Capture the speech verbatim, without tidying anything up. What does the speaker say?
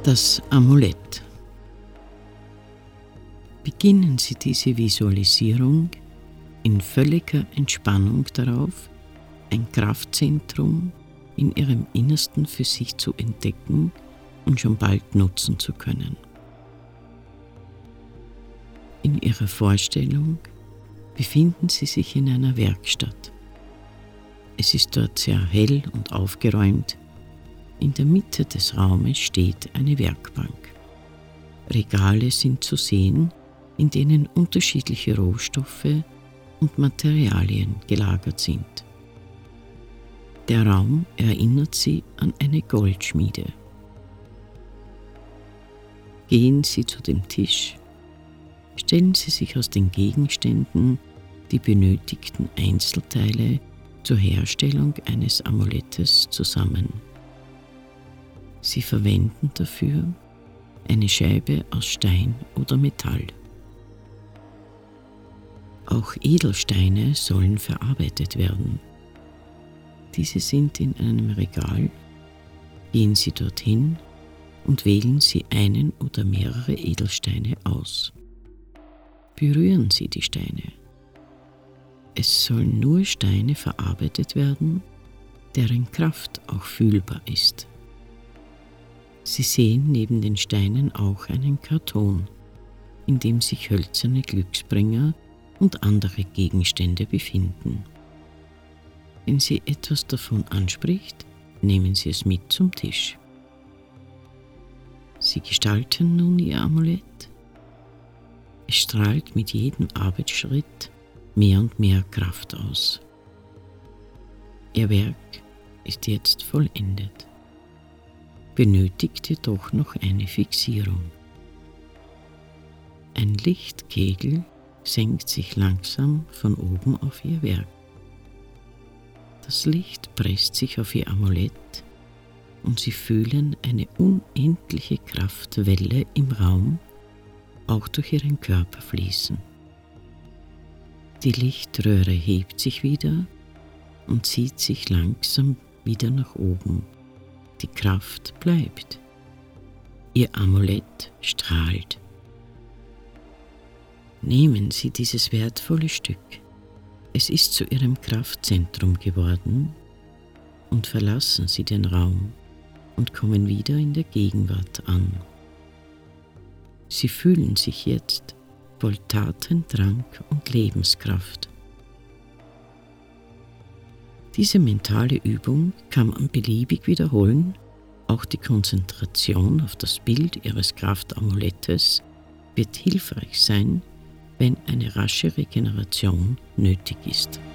Das Amulett. Beginnen Sie diese Visualisierung in völliger Entspannung darauf, ein Kraftzentrum in Ihrem Innersten für sich zu entdecken und schon bald nutzen zu können. In Ihrer Vorstellung befinden Sie sich in einer Werkstatt. Es ist dort sehr hell und aufgeräumt. In der Mitte des Raumes steht eine Werkbank. Regale sind zu sehen, in denen unterschiedliche Rohstoffe und Materialien gelagert sind. Der Raum erinnert Sie an eine Goldschmiede. Gehen Sie zu dem Tisch, stellen Sie sich aus den Gegenständen die benötigten Einzelteile zur Herstellung eines Amulettes zusammen. Sie verwenden dafür eine Scheibe aus Stein oder Metall. Auch Edelsteine sollen verarbeitet werden. Diese sind in einem Regal. Gehen Sie dorthin und wählen Sie einen oder mehrere Edelsteine aus. Berühren Sie die Steine. Es sollen nur Steine verarbeitet werden, deren Kraft auch fühlbar ist. Sie sehen neben den Steinen auch einen Karton, in dem sich hölzerne Glücksbringer und andere Gegenstände befinden. Wenn Sie etwas davon anspricht, nehmen Sie es mit zum Tisch. Sie gestalten nun Ihr Amulett. Es strahlt mit jedem Arbeitsschritt mehr und mehr Kraft aus. Ihr Werk ist jetzt vollendet. Benötigt jedoch noch eine Fixierung. Ein Lichtkegel senkt sich langsam von oben auf Ihr Werk. Das Licht presst sich auf Ihr Amulett und Sie fühlen eine unendliche Kraftwelle im Raum auch durch Ihren Körper fließen. Die Lichtröhre hebt sich wieder und zieht sich langsam wieder nach oben. Die Kraft bleibt. Ihr Amulett strahlt. Nehmen Sie dieses wertvolle Stück. Es ist zu Ihrem Kraftzentrum geworden und verlassen Sie den Raum und kommen wieder in der Gegenwart an. Sie fühlen sich jetzt voll Tatendrang und Lebenskraft. Diese mentale Übung kann man beliebig wiederholen. Auch die Konzentration auf das Bild Ihres Kraftamulettes wird hilfreich sein, wenn eine rasche Regeneration nötig ist.